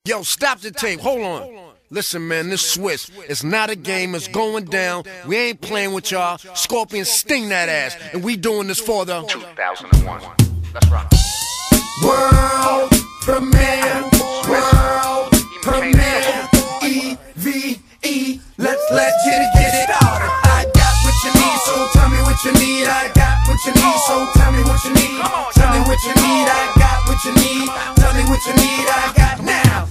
Yo, stop the tape. Hold on. Listen, man, this Swiss. It's not a game. It's going down. We ain't playing with y'all. Scorpion sting that ass. And we doing this for the 2001. Let's rock. World premiere. World premiere. EVE. Let's get it started. I got what you need, so tell me what you need. I got what you need, so tell me what you need. Tell me what you need. I got what you need. Tell me what you need. I got now.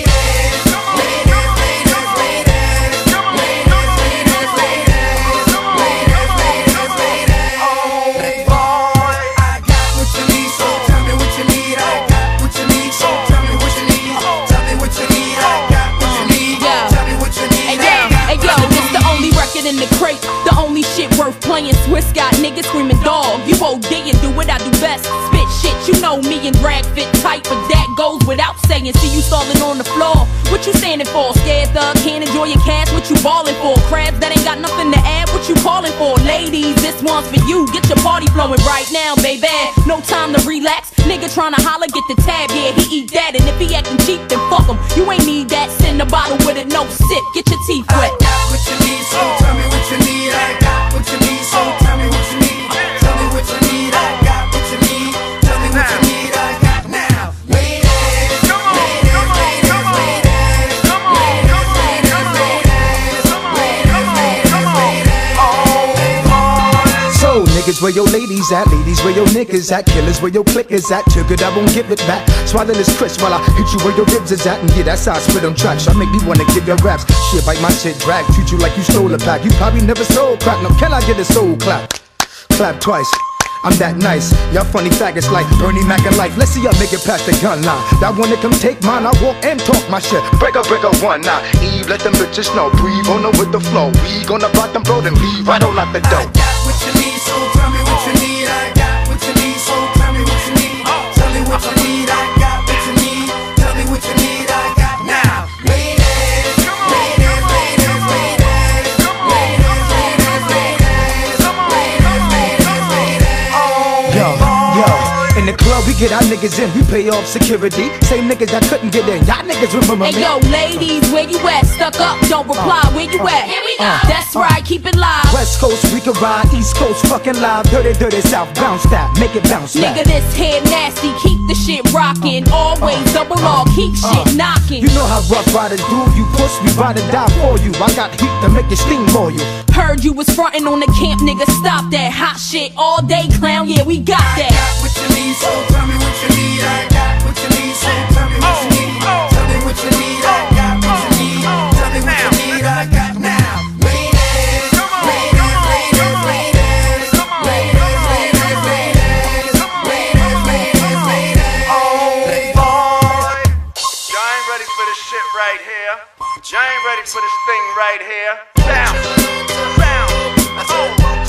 In the crate, the only shit worth playing. Swiss got niggas screaming dog. You OD and do what I do best. Spit shit, you know me and drag fit tight, but that goes without saying. See you stalling on the floor. What you standing for? Scared thug, can't enjoy your cash. What you ballin' for? Crabs that ain't got nothing to add. What you calling for? Ladies, this one's for you. Get your party flowing right now, baby. No time to relax. Nigga tryna holler, get the tab. Yeah, he eat that, and if he acting cheap, then fuck him. You ain't need that. Send a bottle with it, no sip. Get your teeth wet. I got what you need, so tell me what you need. I got what you need, so tell me what you need. Tell me what you need. I got what you need. Tell me what you need. I got now. So niggas, where your ladies at? Ladies, where your niggas at? Killers, where your clickers at? Triggered, I won't give it back. Swallow this crisp while I hit you where your ribs is at. And yeah, that's how I spit on tracks. I make me wanna give your raps. Shit, bite my shit, drag. Treat you like you stole a pack. You probably never sold crack. No, can I get a soul clap? Clap twice. I'm that nice. Y'all funny faggots like Bernie Mac and life. Let's see y'all make it past the gun line. That wanna come take mine, I walk and talk my shit. Break up one now. Eve, let them bitches know. Breathe on her with the flow. We gonna rock them, bro, then leave right on out the door. I got what you need, so tell me what you need. I got what you need, so tell me what you need. Tell me what you need. I got what you need. Tell me what you need. I got now. In the club, we get our niggas in, we pay off security. Same niggas that couldn't get in, y'all niggas remember me. Hey yo, ladies, where you at? Stuck up, don't reply, where you at? Here we go. That's right, keep it live. West Coast, we can ride, East Coast, fucking live. Dirty, dirty South, bounce that, make it bounce back. Nigga, this head nasty, keep the shit rockin'. Always double R, keep shit knockin'. You know how rough riders do, you push, we ride or die for you. I got heat to make it steam for you. Heard you was frontin' on the camp, nigga, stop that hot shit all day, clown, yeah, we got that. I got what you need, so tell me what you need. I got what you need, so tell me what you need. Tell me what you need. I got what you need. Tell me what you need. I got now. Y'all ain't ready for this shit right here. Y'all ain't ready for this thing right here. Bounce, bounce.